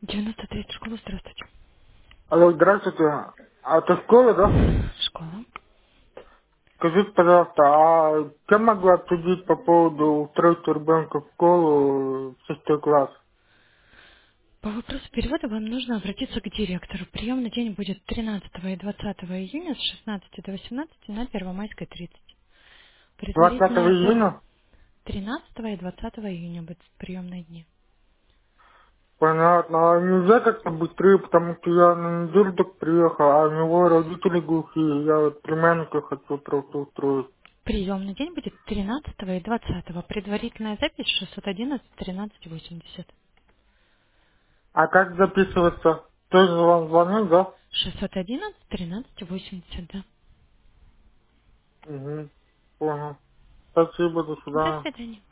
93 школа, здравствуйте. Алло, здравствуйте. А это школа, да? Школа. Скажите, пожалуйста, а кем могу обсудить по поводу устройства ребенка в школу в 6 класс? По вопросу перевода вам нужно обратиться к директору. Приемный день будет 13 и 20 июня с 16 до 18 на Первомайской 30. 20 Предварительная запись июня? 13 и 20 июня будут приемные дни. Понятно. А нельзя как-то быстрее, потому что я на неделю только приехал, а у него родители глухие. Я вот племянника хочу просто устроить. Приемный день будет 13 и 20. Предварительная запись 611 13 80. А как записываться? Тоже вам звонить, да? 611 13 80, да. Угу. Понял. Спасибо, до До свидания. свидания.